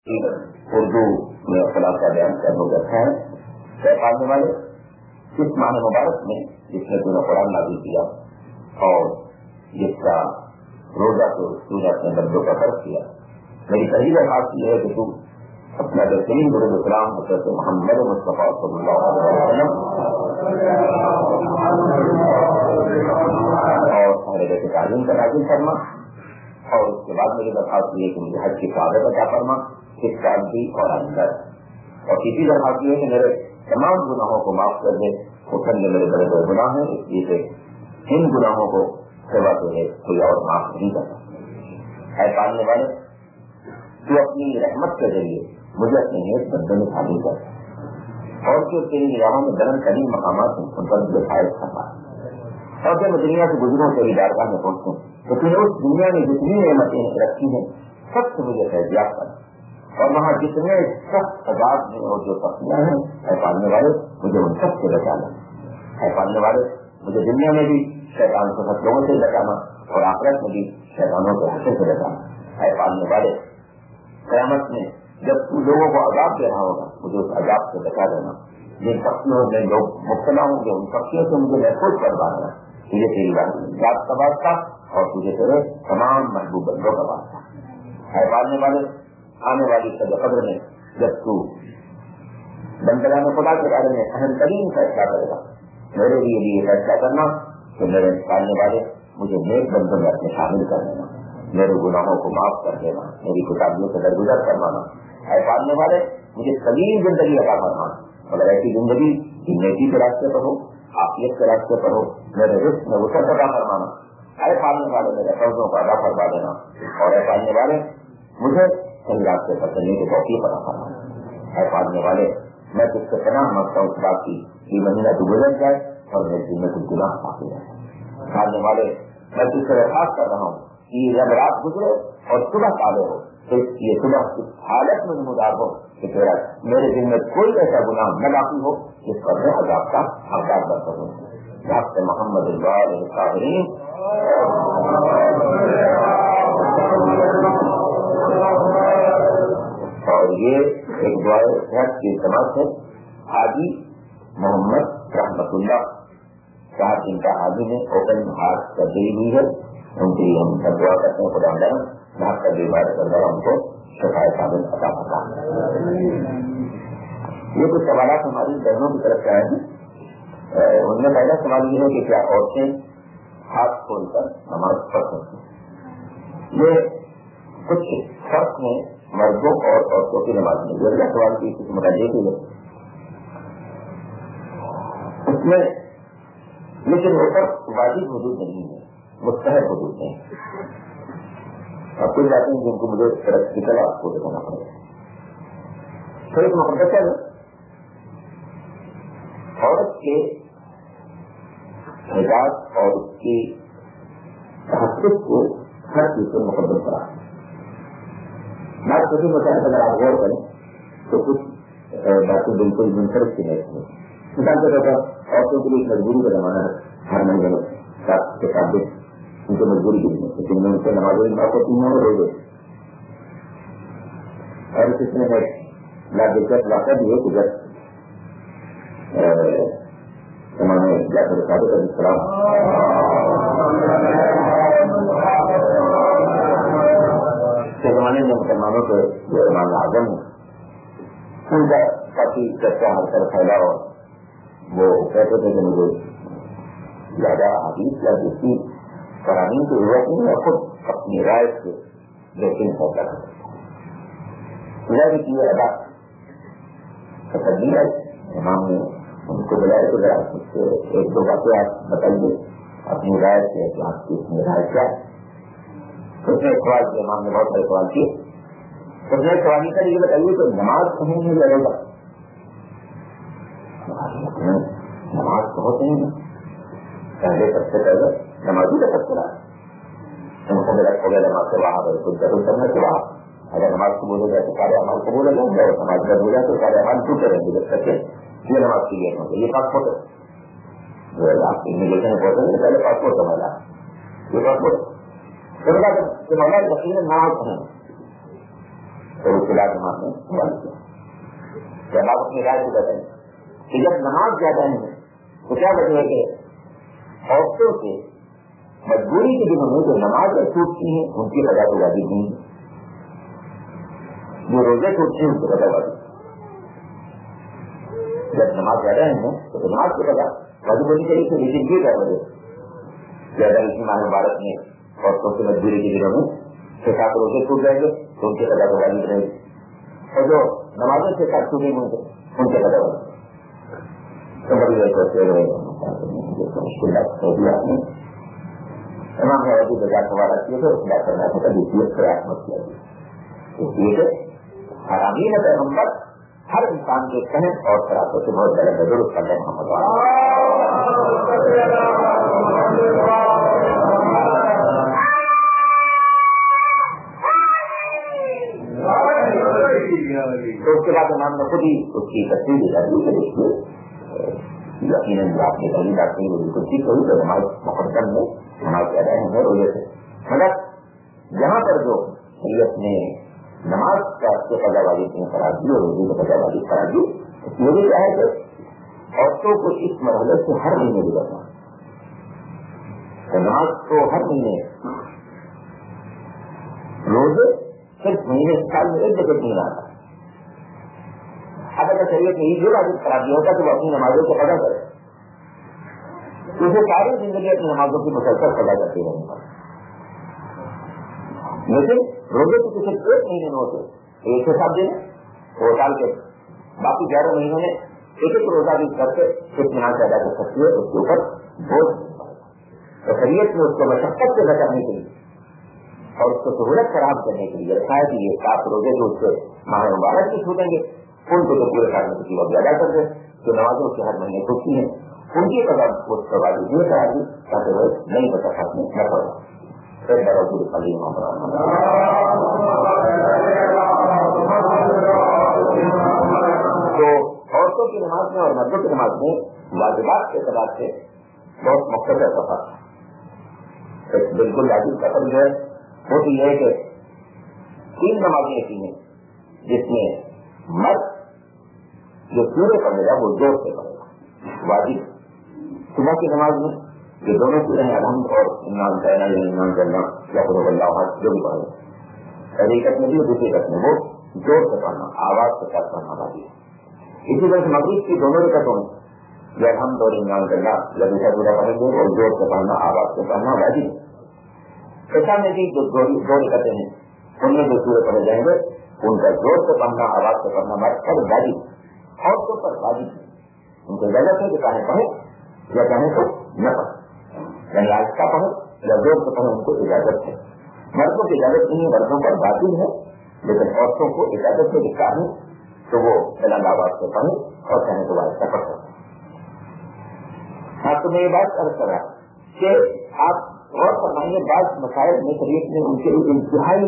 اردو میں خلاصہ بیان کرنے رکھا ہے پڑھنے والے اس ماہ مبارک میں جس نے تمہیں قرآن نازل کیا اور جس کا روزہ کو سورہ کے بندوں کا فرض کیا. میری پہلی درخواست یہ ہے کہ تم اپنا بہترین درود السلام حضرت محمد مصطفیٰ صلی اللہ علیہ وسلم اور سارے بیٹے تعلیم کا نازل کرنا. اور اس کے بعد میری درخواست یہ کہ مجھے حج کی سعادت عطا فرما اس سال بھی اور آئندہ. اور تیسری درخواست یہ ہے کہ میرے تمام گناہوں کو معاف کر دے. حسن میں میرے بڑے بڑے گناہ ہیں, اس لیے ان گناہوں کو سوا کے کوئی اور معاف نہیں کرتا. اے پالنے والے, تو اپنی رحمت کے ذریعے مجھے اپنے نیک بندے میں شامل کر اور جو تیری نگاہوں میں درن ترین مقامات ہیں ان پر مجھے فائد کرنا. اور جب میں دنیا سے گزروں تیری دارگاہ میں پہنچوں تو تم نے اس دنیا میں جتنی نعمتیں رکھی ہیں سب سے مجھے فیضیاب کر, اور وہاں جتنے سخت عذاب ہیں اور جو سختیاں ہیں اے پالنے والے مجھے ان سب سے بچانا. اے پالنے والے مجھے دنیا میں بھی شیطان کو لوگوں سے بچانا اور آخرت میں بھی شیطانوں کے حصے سے بچانا. اے پالنے والے قیامت میں جب تو لوگوں کو عذاب دے رہا ہوگا مجھے اس عذاب سے بچا دینا. جن سختیوں میں لوگ مبتلا ہوں گے ان سختیوں سے مجھے محفوظ کروا دینا. تجھے تیری ذات کا واسطہ اور تجھے تیرے تمام محبوب بندوں کا واسطہ. اے پالنے والے آنے والی سب قدر میں جب تو بندگان خدا کے بارے میں اہم ترین فیصلہ کرے گا میرے لیے بھی یہ فیصلہ کرنا کہ میرے پالنے والے مجھے نیک بندوں میں اپنے شامل کر دینا, میرے گناہوں کو معاف کر دینا, میری کتابیوں سے درگزر کروانا. اے پالنے والے مجھے طویل زندگی عطا فرمانا, مگر ایسی زندگی کی نیکی کے راستے پر ہو, عافیت کے راستے پر ہو, میرے رزق میں وسعت عطا فرمانا. اے پالنے والے میرے قرضوں کو ادا کروا دینا, اور اے پالنے والے مجھے صحیح راستے پر چلنے کی توفیق عطا فرمانا. اے پالنے والے میں تجھ سے پناہ مانگتا ہوں اس بات کی یہ مہینہ تو گزر جائے اور میرے دل میں کچھ گناہ باقی رہے. پالنے والے میں تجھ سے درخواست کر رہا ہوں کہ جب رات گزرے اور صبح تالے ہو تو یہ صبح اس حالت میں نمودار ہو کہ تیرا میرے دل میں کوئی ایسا گناہ نہ باقی ہو جس پر میں عذاب کا حقدار بن سکوں. ذات محمد الطاہرین. اور یہ ایک دعائے صحت کی سماعت ہے. حاجی محمد رحمت اللہ صاحب جن کا حاجی نے اوپن ہارٹ سرجری ہوئی ہے, ان کی ہم سب دعا کرتے ہیں خدا تعالیٰ بھاگ کر بیمار کر ان کو شفاء کامل عطا فرمائے. یہ کچھ سوالات ہماری بہنوں کی طرف سے آئے ہیں. ان میں پہلا سوال یہ ہے کہ کیا عورتیں ہاتھ کھول کر نماز پڑھ سکتی ہیں؟ یہ کچھ فرق ہے مردوں اور عورتوں کی نماز میں. جو اگلا سوال کی کچھ مراجعے کے لیے اس میں لیکن وہ سب واجب حدود نہیں ہے, مستحب حدود ہیں. اب کچھ باتیں جن کو مجھے پریکٹیکل آپ کو دکھانا پڑے گا. تو ایک مقدس ہے عورت کے حجاب اور اس کی تحفظ کو ہر چیز سے مقدم کرا. بات کبھی مسائل اگر آپ غور کریں تو کچھ باتیں بالکل منفرد کی نہیں ہے. مثال کے طور پر عورتوں کے لیے مجبوری کا زمانہ ہے, ہر مہینے میں ساتھ کے ساتھ ان کو مجبوری کی ہے لیکن میں ان سے نمازیں معاف ہوتی ہیں اور روزے. اور اس میں دلچسپ واقعہ بھی ہے کہ جب زمانے جعفر صادق علیہ السلام کے زمانے میں مسلمانوں کے جو امام اعظم ہیں ان کا کافی چرچا ہر طرف پھیلا اور وہ کہتے تھے کہ مجھے زیادہ حدیث یا دوسری قوانین کی ضرورت نہیں ہے, خود اپنی رائے سے بہترین فیصلہ کر سکتا ہے. کی ادا تصدیق ہے امام نے ان کو بلائے تو ذرا ایک دو باتیں آپ بتائیے اپنی رائے سے کہ آپ کی اپنی رائے کیا ہے. اس نے سوال کیا, امام نے بہت سارے سوال کیے. اس نے سوال کر یہ بتائیے کہ نماز کہیں نہیں لگے گا. نماز بہت نہیں پہلے سب سے پہلے نمازی کا سب چلا ان کو میرا ہو گیا نماز سے وہاں کچھ ضرور کرنا سے وہاں اگر نماز کو بولے جائے تو سارے عمال کو بولے جائیں گے, نماز کا بولے تو سارے عمال کیوں کریں گے جب تک یہ نماز کی لیے یہ پاسپورٹ ہے جو آپ امیگریشن پہنچیں گے پہلے پاسپورٹ کا ملا یہ پاسپورٹ مولا یقین نماز پڑھیں تو اس کے بعد ہم نے بند کیا. جب آپ اپنی رائے کو بتائیں کہ جب نماز زیادہ نہیں ہے تو کیا وجہ ہے کہ عورتوں سے مجبوری کے دنوں میں جو نماز چھوٹتی ہیں ان کی سزا تو واجب نہیں ہے, جو روزے چھوٹتی ہیں ان کی سزا واجب. جب نماز زیادہ نہیں ہے تو نماز کی سزا واجب ہونی چاہیے تھی, لیکن یہ کیا وجہ زیادہ اسی ماہ مبارک میں عورتوں سے مجبوری کے دنوں میں 6-7 روزے چھوٹ جائیں گے تو ان کی سزا تو واجب رہے گی, اور جو نمازوں سے ساتھ چھوٹیں گے ان کے سزا واجب. مشکلات تمام بازار سوال آتی ہے تو اس بات کرنا ہوتا ہے پریاس مت کیا جائے. اس لیے حرامی ہے پیغمبر ہر انسان کے کہن اور خرابوں سے بہت غلط ہے. درست کرتے ہیں محمد تو اس کے بعد امام نے خود ہی اس کی تصویر دے دی. یقیناً آپ نے پہلی بات نہیں بالکل ٹھیک ہوئی تو نماز مقدم میں نماز زیادہ ہے روزے سے, مگر جہاں پر جو شریعت نے نماز کا قضا واجب نے قرار دی اور روزے کا قضا واجب قرار دی, یہ بھی کیا ہے کہ عورتوں کو اس مرحلے سے ہر مہینے گزرنا, نماز کو ہر مہینے, روزے صرف مہینے سال میں ایک جگہ نہیں آتا. اب اگر شریعت نے یہ واجب قرار دیا ہوتا تو وہ اپنی نمازوں کو قضا کرے, اسے ساری زندگی اپنی نمازوں کی مسلسل قضا کرتے رہنے کا. لیکن روزے کی کسی ایک مہینے میں ہوتے ایک حساب دینا, 2 سال کے باقی 11 مہینوں میں ایک روزہ بھی کر کے کتنا پیدا کر سکتی ہے, اس کے اوپر بوجھ. تو شریعت میں اس کو مشقت سے بچانے کے لیے اور اس کو سہولت فراہم کرنے کے لیے رکھا ہے کہ یہ 7 روزے جو اس سے ماہ مبارک کی چھوٹیں گے ان کو تو پورے سال میں کسی وقت ادا کر دیں, جو نمازوں سے ہر مہینے چھوٹتی ہیں ان کی قدر اس کے بعد یہ کرا دی تاکہ وہ نہیں بچا سکتے نہ پڑا. تو عورتوں کی نماز میں اور مردوں کی نماز میں واجبات کے اعتبار سے بہت مختصر سفر ہے. بالکل واجب سفر جو ہے وہ تو یہ ہے کہ 3 نمازیں ایسی ہیں جس میں مرد جو پورے پڑے گا وہ زور سے پڑے گا. واجب صبح کی نماز میں جو دونوں سورہ ہیں الحمد اور ایمان کرنا یا ایمان کرنا یا قرب اللہ جو بھی پڑھے, پہلی قسم میں بھی دوسری قسم میں وہ زور سے پڑھنا, آواز کے ساتھ پڑھنا واجب. اسی طرح مغرب کی دونوں رکعتوں میں یا الحمد اور ایمان کرنا یا دوسرا پورا پڑھیں گے اور زور سے پڑھنا, آواز سے پڑھنا واجب. ایسا میں بھی جو 2 رکعتیں ہیں ان میں جو سورے پڑھے جائیں گے ان کا زور سے پڑھنا, آواز سے پڑھنا مرد پر واجب, عورتوں پر واجب ہے. ان کو اجازت ہے کہ چاہے پڑھے یا چاہے تو نہ پڑھے, یعنی آہستہ پڑھے یا زور سے پڑھے, ان کو اجازت ہے. مردوں کی اجازت نہیں, مردوں پر واجب ہے, لیکن عورتوں کو اجازت ہے کہ چاہیں تو وہ بلند آواز سے پڑھیں اور چاہیں تو آہستہ پڑھ سکتے. ہاں تو میں یہ بات عرض کر رہا کہ آپ غور فرمائیے بعض مسائل میں شریعت نے ان کے لیے انتہائی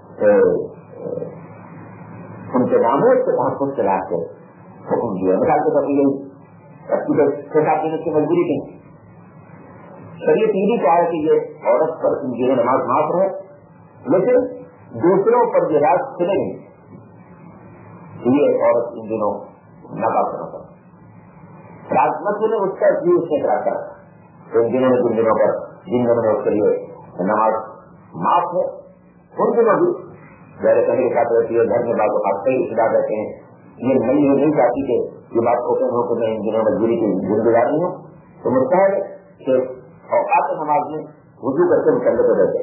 ان کے ناموں سے تحفظ چلا کے حکم دیا. مثال کے طور پر یہی 6-7 دن کی مجبوری کی شریعت یہ بھی کہا ہے کہ یہ عورت پر ان دنوں نماز معاف رہے, لیکن دوسروں پر یہ راز چلے نہیں, یہ عورت ان دنوں نہ بات کرنا پڑا راز نہ چلے اس کا بھی اس نے کرا کر تو ان دنوں میں جن دنوں پر جن دنوں میں اس کے لیے نماز معاف ہے ان دنوں بھی میرے کہیں کے ساتھ رہتی ہے, گھر میں بات آپ کئی رشتے دار رہتے ہیں, یہ نہیں چاہتی کہ یہ بات اوپن ہو کہ میں ان دنوں مجبوری کی زندگی گزار رہی ہوں, تو مستحب ہے کہ اوقات نماز میں وضو کر کے مکمل ہو جائے,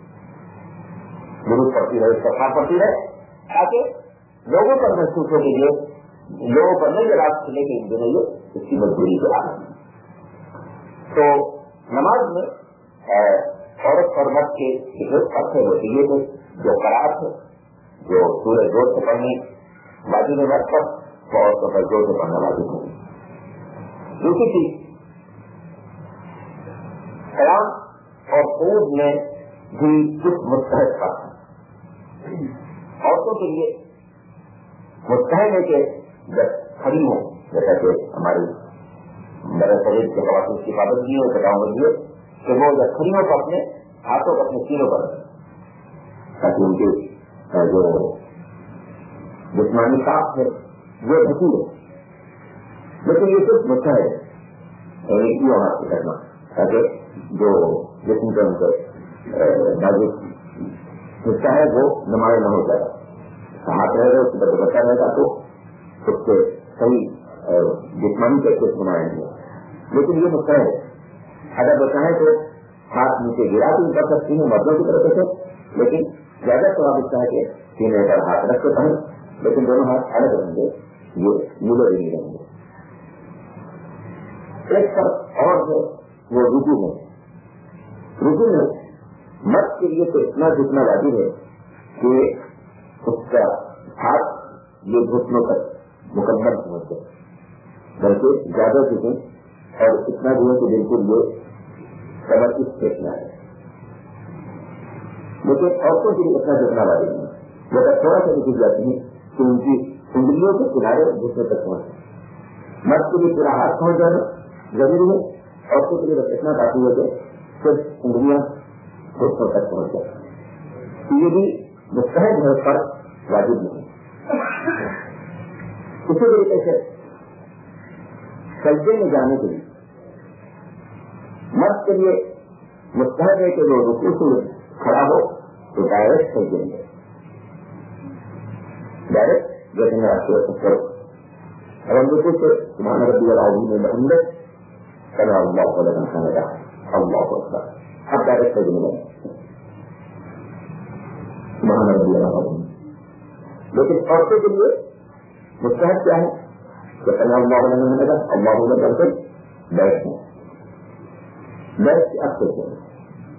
درود پڑتی رہے, استغفار پڑتی رہے, تاکہ لوگوں پر محسوس ہو کہ یہ لوگوں پر نہیں راز چلے کہ ان دنوں یہ اس کی مجبوری کے آ رہی ہے. تو نماز میں عورت اور مرد کے فرق ہوتی ہے کہ جو قرات ہے جو سورج زور سے پڑھنے واجب مرد پر وہ عورتوں پر زور سے پڑھنا واجب ہے. دوسری چیز قیام اور قعود میں بھی کچھ مستحب فرق ہے. عورتوں کے لیے مستحب ہے کہ جب کھڑی ہوں, جیسا کہ ہماری میرے شریر کے خواتین کی پابندی ہے بتاؤں گی کہ وہ جب کھڑی ہو تو اپنے ہاتھوں کو اپنے سینوں پر تاکہ ان کے جو جسمانی طاقت ہے وہ ڈھکی ہے، لیکن یہ صرف مچھا ہے کیوں ہاتھ سے کرنا تاکہ جو جسم کے اندر نازک حصہ ہے وہ نمایاں نہ ہو جائے. ہاتھ رہے گا اس کے بعد بچا رہے گا تو اس سے صحیح جسمانی کیفیت بنائیں گے. لیکن یہ مسئلہ ہے اگر بچائیں تو ہاتھ نیچے گرا بھی کر سکتی ہیں مردوں کی طرف سے، لیکن زیادہ ثواب اس کا ہے کہ سینے پر ہاتھ رکھ کے پڑھیں، لیکن دونوں ہاتھ الگ رہیں گے، یہ ملے بھی نہیں رہیں گے. ایک فرق اور ہے وہ رکوع ہے. رکوع میں مرد کے لیے تو اتنا جتنا واجب ہے کہ اس کا ہاتھ یہ گھٹنوں پر مکمل پہنچ جائے، بلکہ زیادہ جھکیں اور اتنا بھی ہے کہ بالکل یہ کمر اس پھینکنا ہے. لیکن عورتوں کے لیے اتنا جھکنا واجب نہیں، وہ اگر تھوڑا سا بھی جاتی ہیں تو ان کی انگلیوں کے کنارے گھٹنے تک پہنچ جائے. مرد کے لیے پورا ہاتھ پہنچ جانا ضروری ہے، عورتوں کے لیے بس اتنا کافی ہے کہ صرف انگلیاں گھٹنوں تک پہنچ جائے. یہ بھی مستحب ہے پر واجب نہیں. اسی طریقے سے سجدے میں جانے کے لیے مرد کے لیے مستحب ہے کہ وہ رکوع سے کھڑا ہو تو ڈائریکٹ سجدے میں ڈائریکٹ جیسے میں آپ کو کرو. اب ہم رکوع سے سبحان ربی العظیم وبحمدہ سمع اللہ لمن حمدہ اللہ اکبر، اب ڈائریکٹ سجدے میں سبحان ربی العظیم. لیکن عورتوں کے لیے مستحب کیا ہے کہ سمع اللہ لمن حمدہ اللہ اکبر کر کے بیٹھنا، بیٹھ کے اب سجدے میں.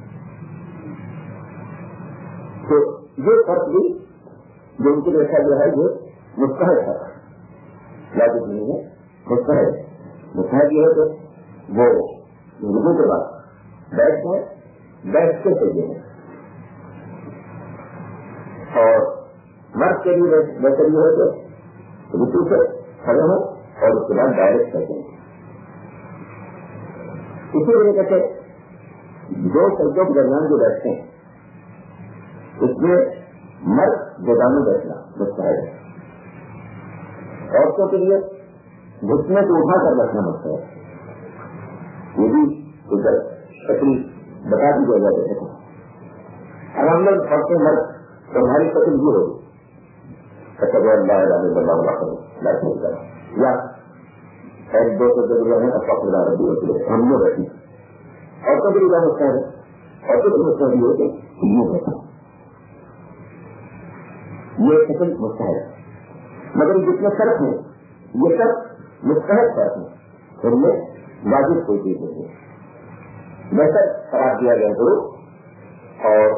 تو یہ فرق بھی جو ان کے دیکھا گیا ہے یہ مستحب ہے، واجب نہیں ہے، مستحب. مستحب یہ ہے کہ وہ رکوع کے بعد بیٹھ جائے، بیٹھ کے سجدے میں. اور مرد کے لیے ویسے یہ ہے کہ رکوع سے کھڑے ہوں اور اس کے بعد ڈائریکٹ سجدے میں. اسی طریقے سے دو سجدوں کے درمیان جو بیٹھتے ہیں اس میں مرد گوداموں بیٹھنا مستحب ہے. عورتوں کے لیے گھٹنے کو اٹھا کر بیٹھنا مستحب ہے. یہ بھی ادھر شکل بتا دی جائے جاتے ہیں. اب ہم لوگ پڑھتے مرد تو ہماری شکل یہ ہوگی یا ایک دو سو ضرور ہے ہم لوگ بیٹھیں. عورتوں کے لیے مستحب ہے، عورتوں کے مستحب یہ ہوتے یہ بیٹھنا، یہ شکل مستحب ہے. مگر جس میں فرق ہے یہ سب مستحب فرق ہے، ان میں واجب کوئی چیز نہیں ہے. بہتر قرار دیا گیا گرو اور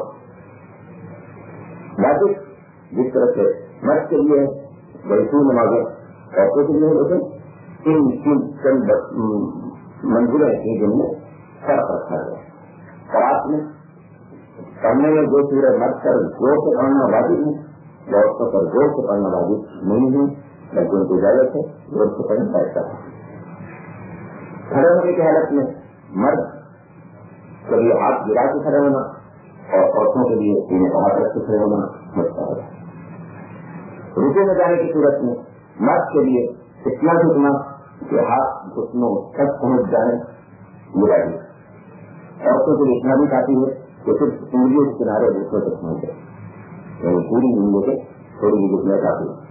واجب جس طرح سے مرد کے لیے وہی سو نمازیں عورتوں کے لیے ہوتے ان چند منزلیں ہیں جن میں فرق رکھا گیا. قرآن میں پڑھنے میں جو سورہ مرد پر زور سے پڑھنا واجب ہے، عورتوں پر زور سے پڑھنا واجب نہیں ہے، بلکہ ان کی اجازت ہے زور سے پڑھنا ایسا ہے. کھڑے ہونے کی حالت میں مرد کے لیے ہاتھ گرا کے کھڑے ہونا اور عورتوں کے لیے سینے کا ہاتھ رکھ کے کھڑے ہونا مستحب ہے. رکوع میں جانے کی صورت میں مرد کے لیے اتنا جھکنا کہ ہاتھ گھٹنوں تک پہنچ جائے یہ واجب. عورتوں کے لیے اتنا بھی کافی ہے کہ صرف انگلیوں کے کنارے گھٹنوں تک پہنچ جائے، یعنی پوری انگلیوں سے تھوڑی بھی گھٹنا کافی ہے.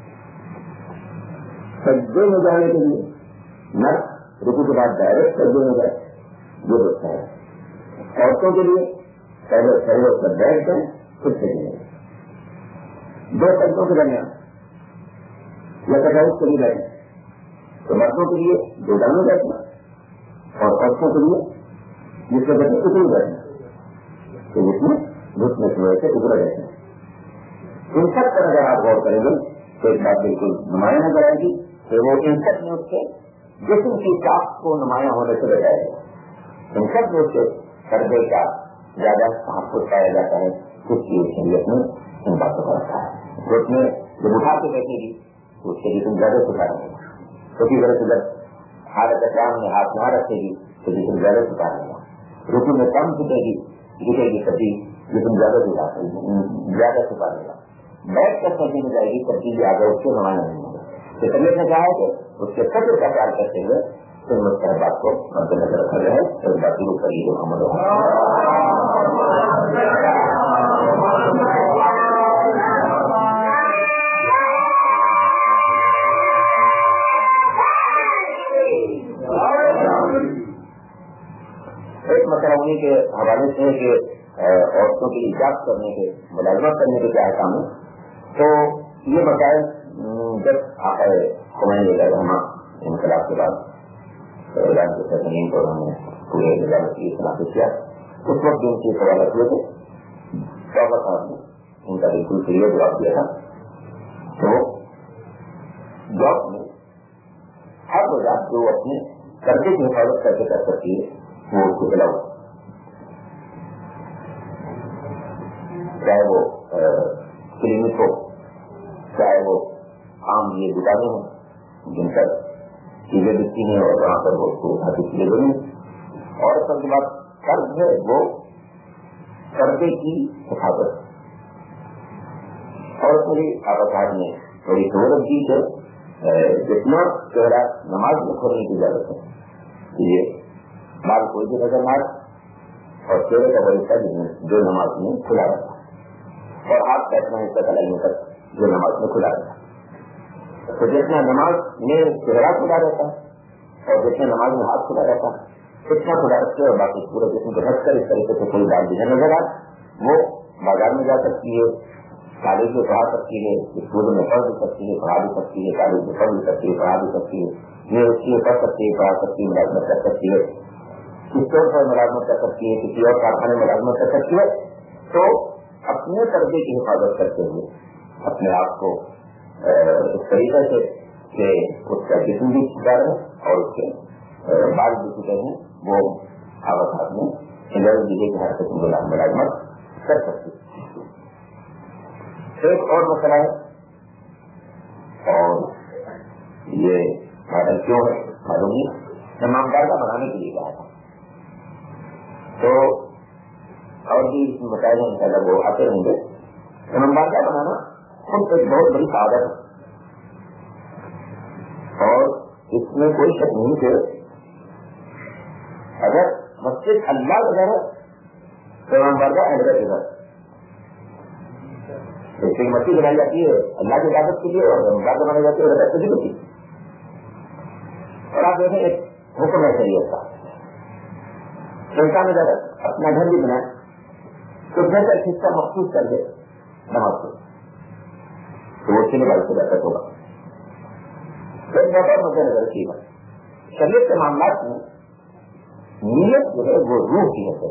سجدے میں جانے کے لیے مرد رکوع کے بعد ڈائریکٹ سجدے میں جائے یہ ہوتا ہے. عورتوں کے لیے پہلے سجدے پر بیٹھ جائیں پھر سجدے میں. دو سجدوں کے درمیان یا تجاوز کے لیے بیٹھیں تو مردوں کے لیے گوداموں بیٹھنا اور عورتوں کے لیے جس کے بیٹھے اتنی بیٹھنا تو جس میں گھٹنے کی وجہ سے ابھرا بیٹھنا. ان سب پر اگر آپ غور کریں گے تو ایک بات بالکل نمایاں نظر آئے گی کہ وہ ان سب میں اس کے جسم کی طاقت کو نمایاں ہونے سے بچائے گا. ان سب میں اس کے پردے کا زیادہ تحفظ پایا جاتا ہے. کچھ کی شریعت میں ان باتوں کا رکھا ہے. گھٹنے جب اٹھا کے بیٹھے گی تو اس کے جسم زیادہ چھپا رہے گا، کسی طرح سے جب حالت احرام میں ہاتھ نہ رکھے گی تو جسم زیادہ چھپا رہے گا. رکوع میں کم جھکے گی سبھی جسم زیادہ چھپا رہے گا. बैठ कर समझी में जाएगी, सब चीजें आगे उसके जमाना नहीं होगा। तो तबियत ने कहा है कि उसके सत्य का प्यार करते हुए फिर मुझसे बात को मद्देनजर रखा जाए। तो बात शुरू करिए मोहम्मद। एक मसला उन्हीं के हवाले से कि औरतों की इजाजत करने के, मुलाजमत करने के क्या काम है। तो ये बताए जब खुमैनी अलैहिस्सलाम इनकलाब के बाद ईरान के सरजमीन पर उन्होंने पूरे इलाके की खिलाफत किया, उस वक्त उनकी सवाल हुए थे, तौबा साहब ने उनका बिल्कुल क्लियर जवाब दिया था। तो जॉब में हर वजह जो अपने कर्जे की हिफाजत करके कर सकती है वो उसको खिलाओ, चाहे वो क्लिनिक हो, चाहे वो आम ये दुकानें हों जिन पर चीजें बिकती हैं और वहां पर वो उसको उठाती चीजें बनी। और असल बात कर्ज है वो कर्जे की हिफाजत। और मेरी आवाज में थोड़ी सहूलत दी है, जितना चेहरा नमाज में खोलने की जरूरत है, ये बाल कोई भी नजर मार और चेहरे का बगीचा जो नमाज में खुला रहता है, और हाथ पैटना हिस्सा कलाइयों तक जो नमाज में खुला रहता है। तो जितना नमाज में चेहरा खुला रहता है और जितना नमाज में हाथ खुला रहता है, इतना खुला रखते और बाकी पूरे जिसम को ढककर इस तरीके से कोई बाल बिना नजर आए, वो बाजार में जा सकती है, कॉलेज में पढ़ा सकती है, स्कूल में पढ़ भी सकती है, पढ़ा भी सकती है, कॉलेज में पढ़ भी सकती है, पढ़ा भी सकती है, यूनिवर्सिटी में पढ़ सकती है, पढ़ा सकती है, मुलाजमत कर सकती है, स्टोर पर मुलाजमत कर सकती है, किसी और कारखाने में मुलाजमत कर सकती है। तो अपने कर्जे की हिफाजत करते हुए अपने आप को इस तरीके से कि उसका जिस्म भी छुटा रहे और उसके बाल भी छुटे हैं, वो आवाज में इधर जिले की हर किस्म मुलाजमत कर सकती है। एक और मसला है, और ये मॉडल क्यों है मालूम नहीं, इमामदार का बनाने के लिए कहा था। तो और भी बताया इंशाल्लाह वो आते रहेंगे। इमामदार का बनाना खुद एक बहुत बड़ी साधन है और इसमें कोई शक नहीं कि अगर मस्जिद अल्लाह का घर है तो इमामदार का अहद इधर एक मस्जिद बनाई जाती है अल्लाह की इबादत के लिए और इमामदार बनाई जाती है रज़ा खुशी होती है। और आप देखें एक हुक्म है शरीयत का, इंसान अगर अपना घर भी बनाए तो घर का हिस्सा मखसूस कर दे नमाज को, तो वो चले भाई से बेहतर होगा। एक बात और मद्देनजर रखिएगा, शरीयत के मामलात में नीयत जो है वो रूह की है।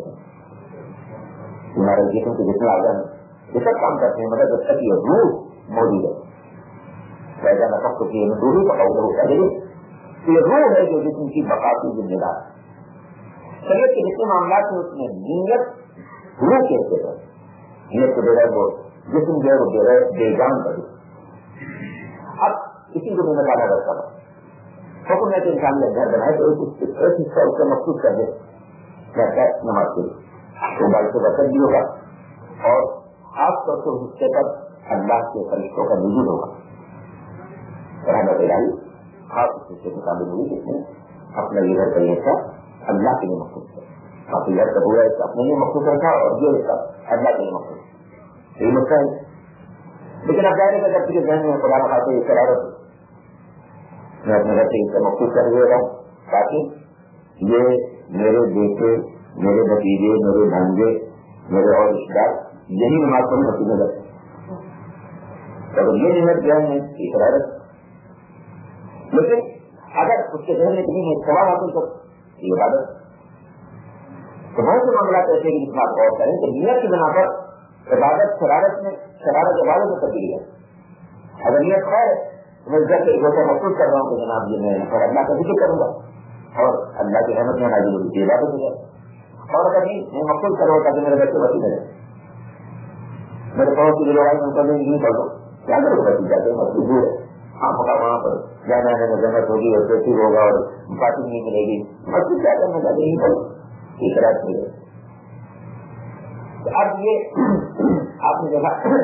हमारे जिसम के जितने आगे ये सब काम करते हैं, मगर जब तक ये रूह मौजूद है, वैसा न सब कुछ दूरी पकाऊ होता है, लेकिन ये रूह है जो जिसम की बका की जिम्मेदार है। शरीयत के जितने मामलात हैं उसमें नीयत रूह कहते हैं, नीयत के बगैर वो जिसम जो है वो बेजान करे। अब इसी को मैंने कहा करता था, हुक्म है कि इंसान ने घर बनाए तो एक हिस्सा उसका मखसूस कर दे नमाज के लिए, तो बाल से बचत भी होगा और खास तौर से उस हिस्से पर अल्लाह के फरिश्तों का वजूद होगा। खास उस हिस्से के शामिल हुई जिसमें अपना ये घर का हिस्सा अल्लाह के लिए मखसूस है, बाकी घर का पूरा हिस्सा अपने लिए मखसूस रखा और ये हिस्सा अल्लाह के लिए मखसूस। यही मसला है। लेकिन अब जाहिर है जब किसी जहन में खुदा खाते ये शरारत मैं अपने घर से इसका मखसूस कर दे रहा हूँ ताकि ये मेरे बेटे, मेरे भतीजे, मेरे भांजे, मेरे और रिश्तेदार यही नमाज पढ़ने मस्जिद में जाते। अगर ये नियत जहन में शरारत, लेकिन अगर उसके जहन में कहीं सवाल हासिल कर ये इबादत, तो बहुत से मामला ऐसे कि जिसमें आप गौर करें कि नियत की बना पर इबादत शरारत इबादत में तब्दील है। अगर नियत है मैं जैसे महसूस कर रहा हूँ कि जनाब ये मैं और अल्लाह का जिक्र करूंगा और अल्लाह की रहमत में नाज़िल होगी इबादत हो जाए, और अगर नहीं मैं महसूस कर रहा हूँ ताकि मेरे बच्चे बची रहे, मेरे पड़ोस की लड़ाई में कभी नहीं पढ़ लो, क्या करो बची जाते मस्जिद दूर है, हाँ पका वहां पर जाना है जन्नत होगी और कैसी होगा और पार्टी नहीं मिलेगी, मस्जिद क्या करना चाहते नहीं पढ़ो इस तरह से। अब ये आपने देखा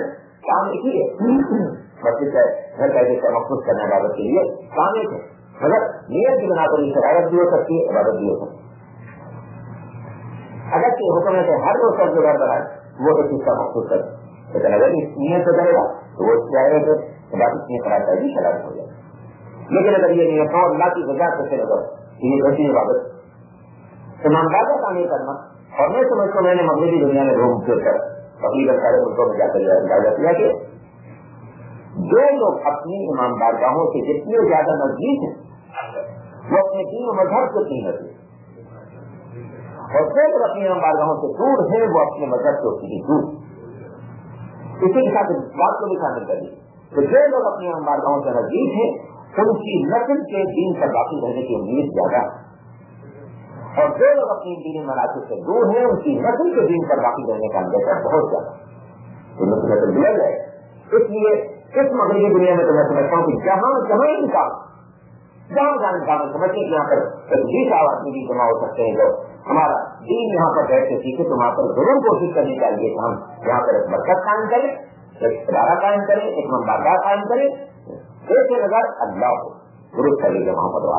کام ایک ہی ہے. مسجد کا گھر کا جیسا مخصوص کرنا عبادت کے لیے کام ایک ہے, مگر نیت کی بنا پر شرارت بھی ہو سکتی ہے, عبادت بھی ہو سکتی ہے. اگر کہ حکم ہے کہ ہر روز سب جو گھر بنائے وہ ایک چیز کا مخصوص کرے, لیکن اگر اس نیت سے کرے گا تو وہ چاہے کہ عبادت میں خراب کر بھی شرارت ہو جائے. لیکن اگر یہ نیت ہو اللہ کی وجہ سے نظر یہ ایسی عبادت ایماندار کا کام یہ کرنا. اور میں سمجھتا ہوں, میں نے مغربی دنیا میں گھوم پھر کر تقریباً سارے ملکوں میں جا کر اندازہ کیا کہ جو لوگ اپنی ایماندارگاہوں سے جتنے زیادہ نزدیک ہیں وہ اپنے دین و مذہب سے اتنی نزدیک, اور جو لوگ اپنی ایماندارگاہوں سے دور ہیں وہ اپنے مذہب سے اتنی دور. اسی کے ساتھ بات کو بھی شامل کریے کہ جو لوگ اپنی ایماندارگاہوں سے نزدیک ہیں ان کی نسل کے دین پر باقی رہنے کی امید زیادہ, اور جو لوگ اپنی دینی مناسب سے دور ہیں ان کی نسل کے دین پر باقی رہنے کا اندیشہ بہت زیادہ. تو نسل بلند ہے. اس لیے اس مغربی دنیا میں تو میں سمجھتا ہوں کہ جہاں جہاں انسان جہاں جہاں انسان سمجھتے کہ یہاں پر 20 آدمی بھی جمع ہو سکتے ہیں جو ہمارا دین یہاں پر بیٹھ کے سیکھے, تو وہاں پر ضرور کوشش کرنی چاہیے کہ ہم یہاں پر ایک مرکز قائم کریں, ایک ادارہ قائم کریں, ایک منبرگاہ قائم کریں, ایک نظر اللہ کو درست کر لیجیے وہاں پر.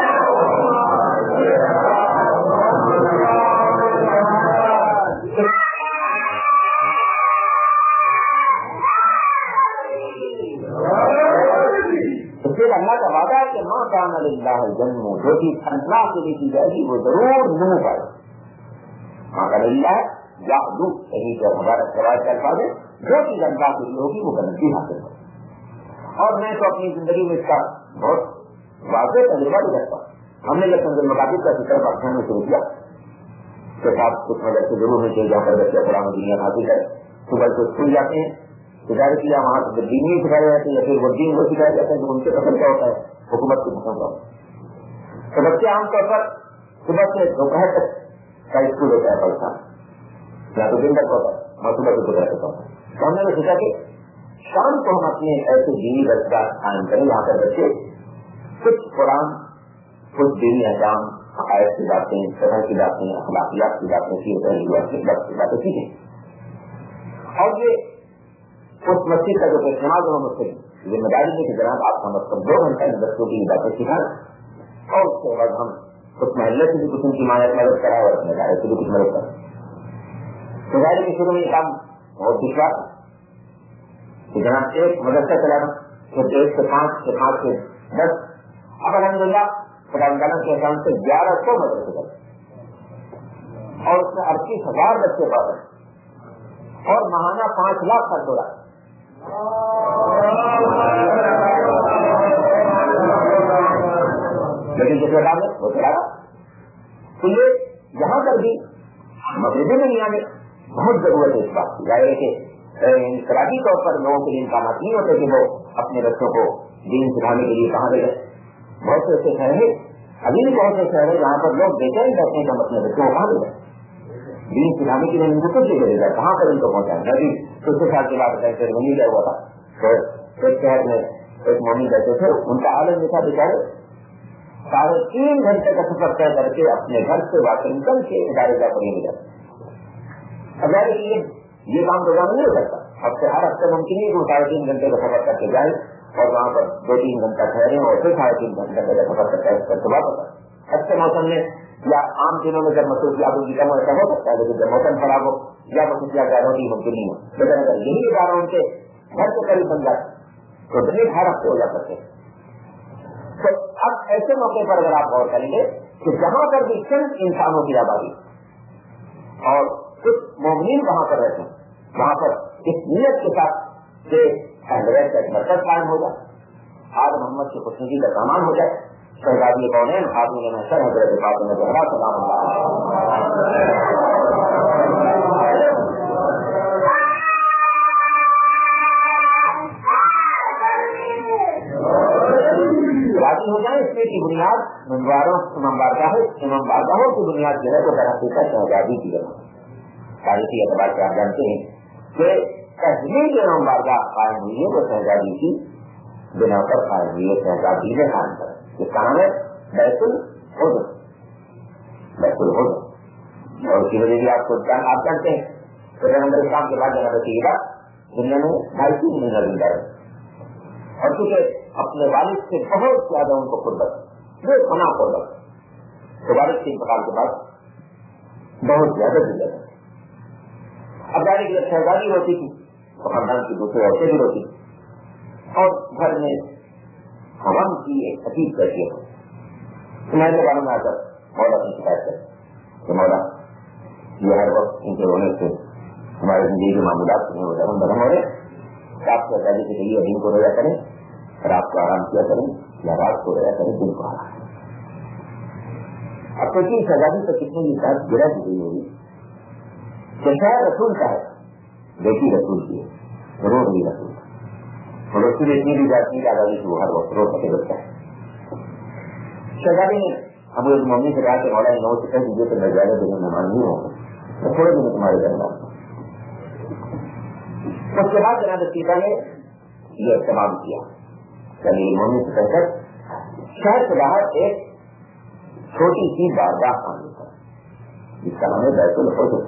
اللہ کا وعدہ ہے کہ ماں کان للہ الجنہ, جو چیز اللہ کے لیے کی جائے گی وہ ضرور منہ پائے. ماں کان للہ یا دو کہیں پر ہمارا روایت کا الفاظ ہے, جو چیز اللہ کے لیے ہوگی وہ بنتی حاصل ہوگی. اور میں تو اپنی زندگی میں اس کا بہت واضح تجربہ بھی کرتا ہوں. ہم نے جب تنظیم مقابل کا فکر پاکستان میں شروع کیا تو ساتھ کچھ وجہ سے ضرور ہے کہ جہاں پر بچے قرآن دنیا حاصل کریں, صبح کو اسکول جاتے ہیں, ظاہر کیا وہاں سے دین نہیں سکھایا جاتا ہے یا پھر وہ دین کو سکھایا جاتا ہے جو ان سے پسند کا ہوتا ہے, حکومت کو پسند کا ہوتا ہے. تو بچے عام طور پر صبح سے دوپہر تک کا اسکول ہوتا ہے پاکستان, یا تو دن تک ہوتا ہے, اور صبح سے دوپہر تک ہوتا ہے. تو ہم نے سوچا کہ شام کو ہم اپنے ایسے دینی درسگاہ قائم کریں جہاں پر بچے کچھ قرآن, کچھ دینی احکام, عقائد کی باتیں, سفر کی باتیں, اخلاقیات کی باتیں, کی باتیں سیکھیں. اور یہ اس مسجد کا جو استعمال ہو مسجد ذمہ داری ہے کہ جناب آپ کم از کم 2 گھنٹے میں بچوں کی باتیں سکھائیں, اور اس کے بعد ہم اس محلے سے بھی کچھ ان کی مدد کرائے اور اپنے دائرے سے بھی کچھ مدد کریں. تو ظاہر کے شروع میں یہ کام بہت دشوار کہ جناب ایک مدرسہ چلانا, پھر 1 سے 5, سے 5 سے 10, اب الحمدللہ خدا تعالیٰ کے احسان سے 1100 مدرسے چلے اور اس میں 38,000 بچے پڑھ رہے اور ماہانہ 5 لاکھ خرچ ہو رہا ہے. لیکن جس وقت میں وہ چلا رہا, تو یہ یہاں پر بھی مغربی دنیا میں بہت ضرورت ہے اس بات کی. ظاہر ہے کہ انفرادی طور پر لوگوں کے لیے امکانات نہیں ہوتے کہ وہ اپنے بچوں کو دین سکھانے کے لیے کہاں لے جائیں. بہت سے ایسے شہر ہیں, ابھی بھی بہت سے شہر ہیں جہاں پر لوگ بے چین رہتے ہیں کہ ہم اپنے بچوں کو کہاں لے جائیں دین سکھانے کے لیے. ان کو کچھ لے جائے, کہاں پر ان کو پہنچائیں. میں بھی 50 سال کے بعد وہیں گیا ہوا تھا, تو ایک شہر میں ایک مومن رہتے تھے, ان کا عالم یہ تھا بیچارے 3.5 گھنٹے کا سفر طے کر کے اپنے گھر سے واشنگٹن کے ادارے کا پڑھنے جاتے. اب یہ کام روزانہ نہیں ہو سکتا. اب سے ہر ہفتے ممکن نہیں کہ 3.5 گھنٹے کا سفر کر کے جائیں اور وہاں پر 2-3 گھنٹہ ٹھہرے اور پھر 3.5 گھنٹے کا سفر کر کے واپس آئے. اچھے موسم میں یا عام دنوں میں جب مصروفیات ان کی کم ایسا ہو سکتا ہے, لیکن جب موسم خراب ہو یا مصروفیات زیادہ ہوتی ممکن نہیں ہو. لیکن اگر یہی ادارہ ان کے گھر سے قریب بن جاتے تو دن 18 ہفتے ہو جا سکتے. تو اب ایسے موقع پر اگر آپ غور کریں گے کہ جہاں پر بھی چند انسانوں کی آبادی اور کچھ مومنین وہاں پر رہتے ہیں, وہاں پر اس نیت کے ساتھ کہ حضرت کا ایک مرکز قائم ہو جائے, آج محمد کی خوشنودی کا سامان ہو جائے. شہزادی کونین خاتون محشر حضرت فاطمہ زہرا سلام اللہ راضی ہو جائے. اس کی بنیاد امامبارگاہوں کی بنیاد جو ہے وہ درحقیقت شہزادی کی بنا. تاریخی اعتبار سے آپ جانتے ہیں کہ پہلی جو امامبارگاہ قائم ہوئی ہے وہ شہزادی کی بنا پر قائم ہوئی ہے. شہزادی نے قائم کر جس کا نام ہے بیت الحزن. اور اسی وجہ سے آپ جانتے ہیں کہ پیغمبر اسلام کے بعد جناب رسول دنیا میں 2.5 مہینہ زندہ رہے، اور کیونکہ اپنے والد سے بہت زیادہ ان کو قربت، وہ فنا قربت، تو والد کے انتقال کے بعد بہت زیادہ زندہ رہے۔ اب ظاہر کی شہزادی ہوتی تھی تو خاندان کی دوسری عورتیں بھی ہوتی، اور گھر میں غم کی ایک عجیب کیفیت ہے۔ میں نے میں آ کر مولا کی شکایت کر کہ مولا یہ ہر وقت ان کے رونے سے ہمارے زندگی کے معمولات میں وہ درم برہم ہو رہے، آپ کو آزادی کے لیے دن کو رویا کریں، رات کو آرام کیا کریں، یا رات کو رویا کریں دن کو آرام۔ اب تو شہزادی سے کتنی یہ بات گرا دی گئی ہوگی کہ شاید رسول کا ہے، بیٹی رسول کی ہے، رو رہی رسول کا، اور رسول اتنی بھی جاتی ہے آزادی سے وہ ہر وقت رو سکے بچتا ہے۔ شہزادی نے ابو المومنین سے کہا کہ مولا ان لوگوں سے کہہ دیجیے کہ میں زیادہ دن مہمان نہیں ہوں، تو تھوڑے دن تمہارے گھر میں۔ اس کے بعد جناب سیتا نے یہ اہتمام کیا کہ مومن سے کہہ کر شہر کے باہر ایک چھوٹی سی بارگاہ قائم کر، جس کا نام ہے بیت الحجر۔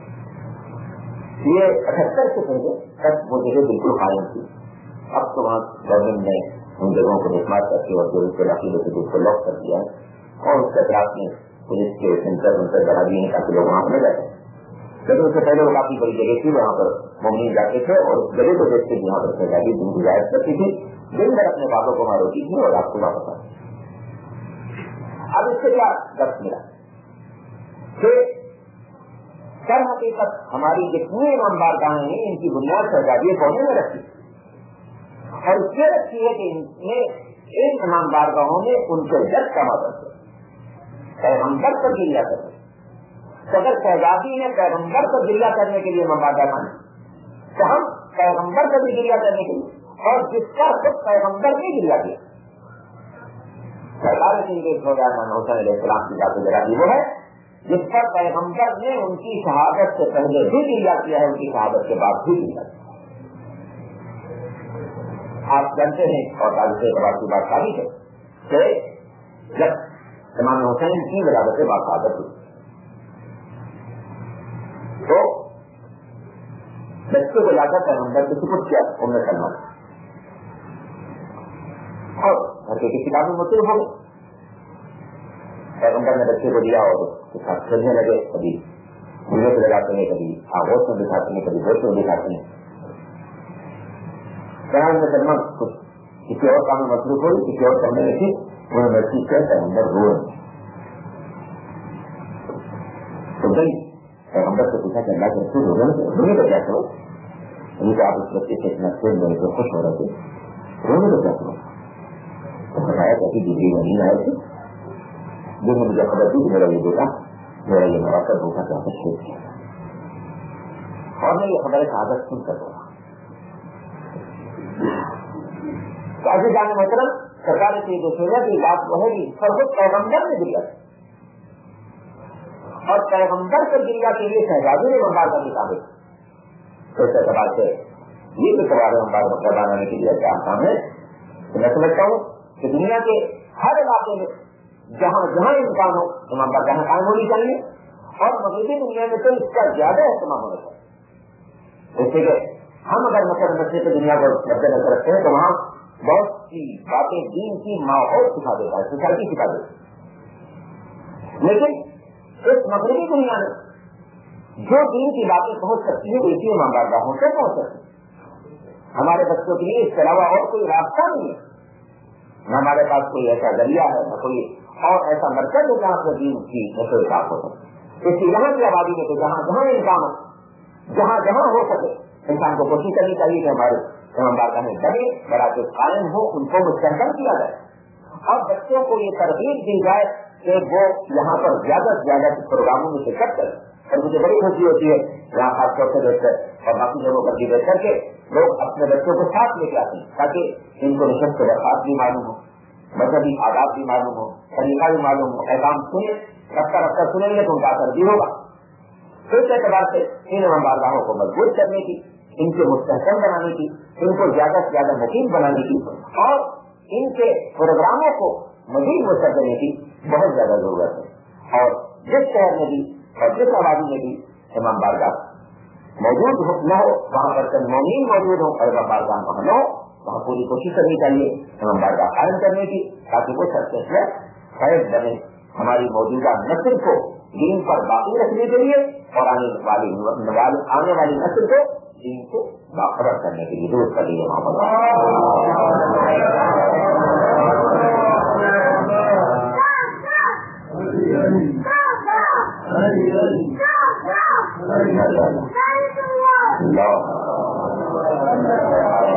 یہ 78 سے پہلے تک وہ جگہ بالکل قائم تھی، اب تو وہاں گورنمنٹ نے ان جگہوں کو مسمار کر کے اور جو اس کے علاقے سے اس کو لاک کر دیا ہے، اور اس کے اطراف میں پولیس کے سینٹر بڑھا دیے ہیں تاکہ لوگ وہاں پر جائیں۔ لیکن اس سے پہلے وہ کافی بڑی جگہ تھی، وہاں پر مومنین جاتے تھے اور اس جگہ کو دیکھتے تھے جہاں پر شہزادی دن گزارت کرتی تھی، دن بھر اپنے بابوں کو وہاں روتی تھی اور رات کو واپس آتی۔ اب اس سے کیا درس ملا کہ در حقیقت ہماری جتنی امام بارگاہیں ہیں ان کی بنیاد شہزادی پودے میں رکھی، اور اس سے رکھی ہے کہ ان امام بارگاہوں میں ان کے جج کا مدد ہے، پیغمبر پر گریہ کرتے، اگر شہزادی نے پیغمبر پر گریہ کرنے کے لیے مبادہ مانا تو ہم پیغمبر پر بھی گریہ کرنے کے لیے، اور جس کا خود پیغمبر نے گریہ کیا، سرکار حسین علیہ السلام کی ذات جلالہ وہ ہے جس پر پیغمبر نے ان کی شہادت سے پہلے بھی گریہ کیا ہے، ان کی شہادت کے بعد بھی گریہ کیا۔ آپ جانتے ہیں اور تعلق اعتبار کی بات ثابت ہے کہ جب امام حسین کی ولادت باقاعدت ہوئی تو بچے کو لا کر پیغمبر کو سپرد کیا ام سلمہ، اور گھر کے کسی کام میں مصروف ہو گئے۔ پیغمبر نے بچے کو دیا اور اس کا کھیلنے لگے، کبھی جھولے سے لگاتے ہیں، کبھی آغوش میں دکھاتے ہیں، کبھی گوشت میں دکھاتے ہیں۔ ام سلمہ کچھ کسی اور کام میں مصروف ہوئی، کسی اور کرنے میں تھی، انہوں نے محسوس کیا پیغمبر رو رہے تو گئی پیغمبر سے پوچھا کہ اللہ کے رسول رونے کا کیا کرو؟ کہ آپ اس بچے سے اتنا کھیل رہے تھے، خوش ہو رہے تھے، رونے کا کیا کرو؟ تو بتایا کہ جبریل نہیں آئے تھے، جن نے مجھے خبر دی کہ میرا یہ بیٹا، میرا یہ مواقع دھوکا کیا کچھ شیخ کیا، اور میں یہ خبر شہادت سن کر رہا۔ تو ایسے جانے محترم سرکار کی جو سنت کی بات وہ ہے کہ سر خود پیغمبر نے گریہ، اور پیغمبر کے گریہ کے لیے شہزادی نے ممبار کا کتابیں، تو اس اعتبار سے یہ بھی سوال ہے ممبار کا بنانے کے لیے کیا کام ہے؟ تو میں سمجھتا ہوں کہ دنیا کے ہر علاقے میں جہاں جہاں امکان ہو امام بارگاہیں قائم ہونی چاہیے، اور مغربی دنیا میں تو اس کا زیادہ اہتمام ہونا چاہیے۔ جیسے کہ ہم اگر مسئلے سے دنیا کو مد نظر رکھتے ہیں تو وہاں بہت سی باتیں دین کی ماحول سکھا دیتا ہے، سوسائٹی سکھا دیتا ہے، لیکن اس مغربی دنیا میں جو دین کی باتیں پہنچ سکتی ہے اسی امام بارگاہوں سے پہنچ سکتی ہے۔ ہمارے بچوں کے لیے اس کے علاوہ اور کوئی راستہ نہیں ہے، نہ ہمارے پاس کوئی ایسا ذریعہ ہے، نہ کوئی اور ایسا مرکز ہے جہاں سے دین کی نشر و اشاعت ہو سکے۔ اس لیے یہاں کی آبادی میں تو جہاں جہاں امکان ہو، جہاں جہاں ہو سکے انسان کو کوشش کرنی چاہیے کہ ہمارے امام بارگاہیں بڑے مراکز قائم ہو، ان کو مستحکم کیا جائے، اور بچوں کو یہ ترغیب دی جائے کہ وہ یہاں پر زیادہ سے زیادہ پروگراموں میں شرکت کریں۔ اور مجھے بڑی خوشی ہوتی ہے یہاں خاص طور سے دیکھ کر اور باقی جگہوں پر بھی دیکھ کر کے لوگ اپنے بچوں کو ساتھ لے کے آتے ہیں تاکہ ان کو نشست برخاست بھی معلوم ہو، مذہبی آداب بھی معلوم ہو، طریقہ بھی معلوم ہو، احکام سنیں، رفتہ رفتہ سنیں گے تو ان کا اثر بھی ہوگا۔ اس اعتبار سے ان امام بارگاہوں کو مضبوط کرنے کی، ان کے مستحکم بنانے کی، ان کو زیادہ سے زیادہ مقیم بنانے کی، اور ان کے پروگراموں کو مزید وسعت دینے کی بہت زیادہ ضرورت ہے۔ اور جس شہر میں بھی اور جس آبادی میں بھی امام بارگاہ موجود نہ ہو وہاں پر مومین موجود ہو اور بارگاہ وہاں نہ ہو وہاں پوری کوشش کرنی چاہیے ہم بارگاہ قائم کرنے کی تاکہ وہ سکسیس فیض بنے ہماری موجودہ نسل کو دین پر باقی رکھنے کے لیے اور آنے والی نسل کو دین کو باخبر کرنے کے لیے درست کر لیے وہاں پر